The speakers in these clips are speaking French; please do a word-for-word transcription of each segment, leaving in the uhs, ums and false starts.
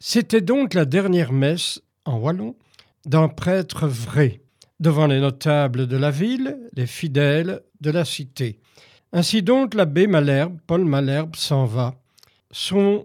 C'était donc la dernière messe, en wallon, d'un prêtre vrai, devant les notables de la ville, les fidèles de la cité. Ainsi donc l'abbé Malherbe, Paul Malherbe, s'en va. Son,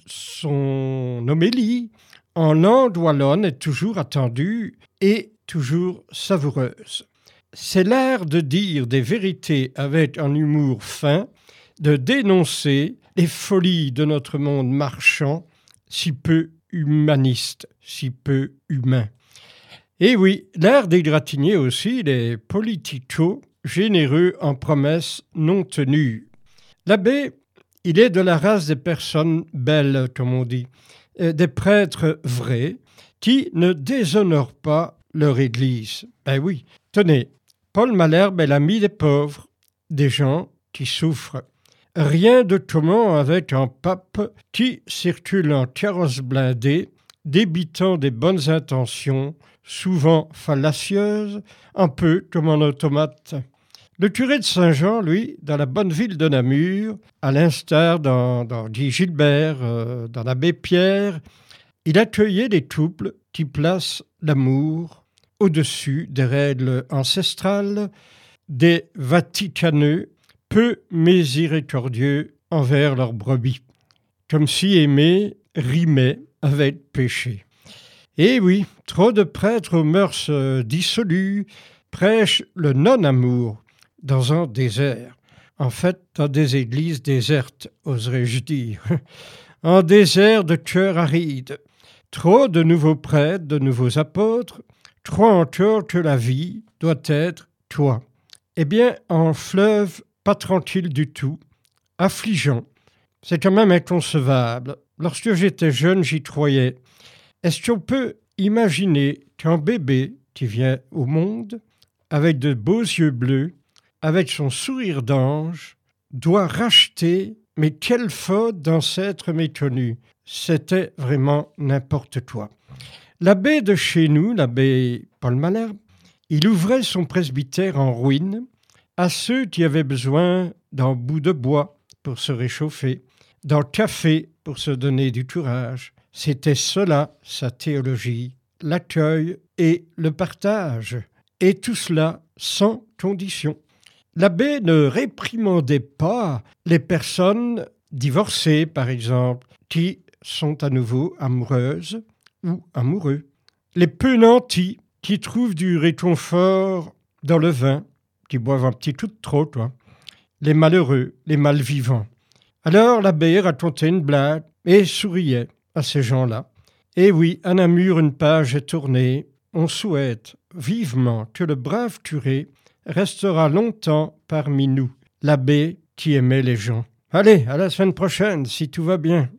son homélie en langue wallonne est toujours attendue et toujours savoureuse. C'est l'art de dire des vérités avec un humour fin, de dénoncer les folies de notre monde marchand, si peu humaniste, si peu humain. Et oui, l'art d'égratigner aussi les politicos généreux en promesses non tenues. L'abbé, il est de la race des personnes belles, comme on dit, des prêtres vrais qui ne déshonorent pas leur église. Ben oui, tenez, Paul Malherbe est l'ami des pauvres, des gens qui souffrent. Rien de commun avec un pape qui circule en carrosse blindée, débitant des bonnes intentions, souvent fallacieuses, un peu comme un automate. Le curé de Saint-Jean, lui, dans la bonne ville de Namur, à l'instar d'un Guy Gilbert, euh, dans l'abbé Pierre, il accueillait des couples qui placent l'amour au-dessus des règles ancestrales, des vaticaneux peu miséricordieux envers leurs brebis, comme si aimer rimait avec péché. Et oui, trop de prêtres aux mœurs dissolues prêchent le non-amour dans un désert. En fait, dans des églises désertes, oserais-je dire. Un désert de cœurs arides. Trop de nouveaux prêtres, de nouveaux apôtres, croient encore que la vie doit être toi. Eh bien, un fleuve pas tranquille du tout, affligeant. C'est quand même inconcevable. Lorsque j'étais jeune, j'y croyais. Est-ce qu'on peut imaginer qu'un bébé qui vient au monde, avec de beaux yeux bleus, avec son sourire d'ange, doit racheter, mais quelle faute d'ancêtre méconnu. C'était vraiment n'importe quoi. L'abbé de chez nous, l'abbé Paul Malherbe, il ouvrait son presbytère en ruine à ceux qui avaient besoin d'un bout de bois pour se réchauffer, d'un café pour se donner du courage. C'était cela, sa théologie, l'accueil et le partage. Et tout cela sans condition. L'abbé ne réprimandait pas les personnes divorcées, par exemple, qui sont à nouveau amoureuses ou amoureux. Les peu nantis qui trouvent du réconfort dans le vin, qui boivent un petit coup de trop, toi. Les malheureux, les malvivants. Alors l'abbé racontait une blague et souriait à ces gens-là. Et oui, à Namur, une page est tournée. On souhaite vivement que le brave curé restera longtemps parmi nous, l'abbé qui aimait les gens. Allez, à la semaine prochaine, si tout va bien.